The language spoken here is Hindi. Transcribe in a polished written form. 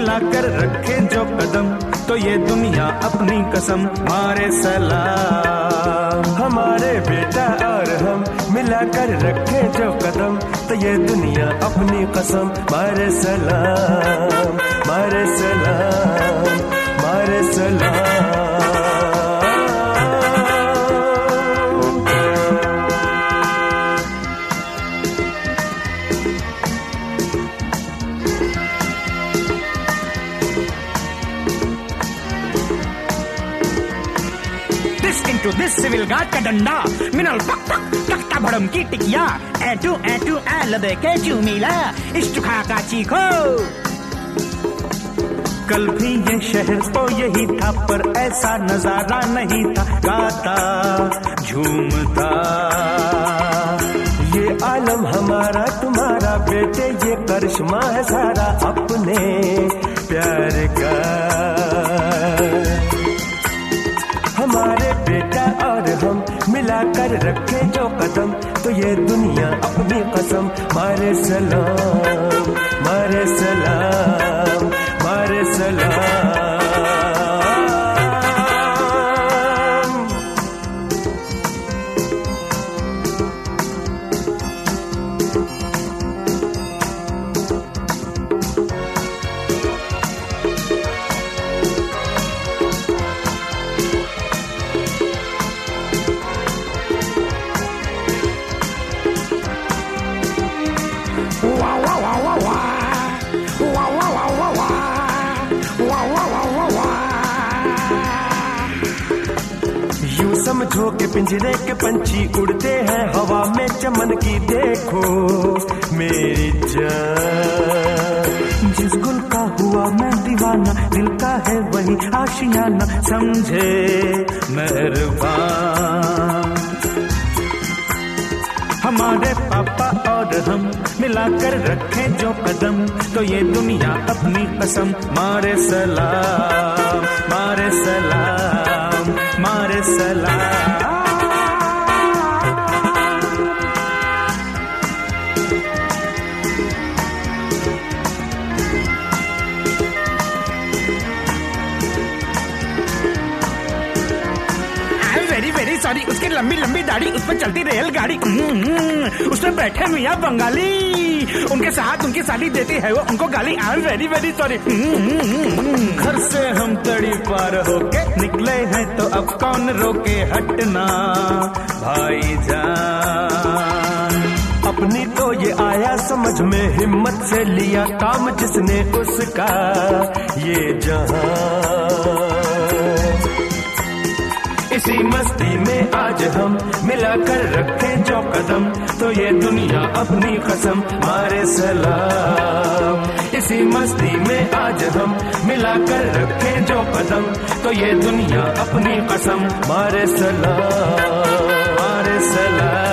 मिलाकर रखे जो कदम, तो ये दुनिया अपनी कसम मारे सलाम। हमारे बेटा और हम मिलाकर रखे जो कदम, तो ये दुनिया अपनी कसम मारे सलाम, मारे सलाम, मारे सलाम। Into this civil guard का डंडा, मिनल पक पक तख्ता भड़म की टिकिया, ऐटू ऐटू लबे के चूमीला, इश्तुखा का चीखो। कल भी ये शहर तो यही था, पर ऐसा नजारा नहीं था, गाता झूमता। ये आलम हमारा तुम्हारा बेटे, ये करिश्मा है सारा अपने प्यार का। हमारे बेटा और हम मिलाकर रखे जो कदम, तो ये दुनिया अपनी कसम मारे सलाम, मारे सलाम, मारे सलाम। समझो के पिंजरे के पंछी उड़ते हैं हवा में चमन की, देखो मेरी जान। जिस गुल का हुआ मैं दीवाना, दिल का है वही आशियाना, समझे मेहरबान। हमारे पापा और हम मिलाकर रखे जो कदम, तो ये दुनिया अपनी कसम मारे सलाम, मारे सलाम, मारे सलाम। वेरी सॉरी, उसकी लंबी लंबी दाढ़ी, उस पर चलती रेलगाड़ी, उसमें बैठे मियाँ बंगाली, उनके साथ उनकी साली देती है वो उनको गाली। I am very sorry. घर से हम तड़ी पार होके निकले हैं, तो अब कौन रोके, हटना भाईजान। अपनी तो ये आया समझ में, हिम्मत से लिया काम जिसने उसका ये जहां। इसी मस्ती में आज हम मिलाकर रखे जो कदम, तो ये दुनिया अपनी कसम मारे सलाम। इसी मस्ती में आज हम मिलाकर रखे जो कदम, तो ये दुनिया अपनी कसम मारे सलाम, मारे सलाम।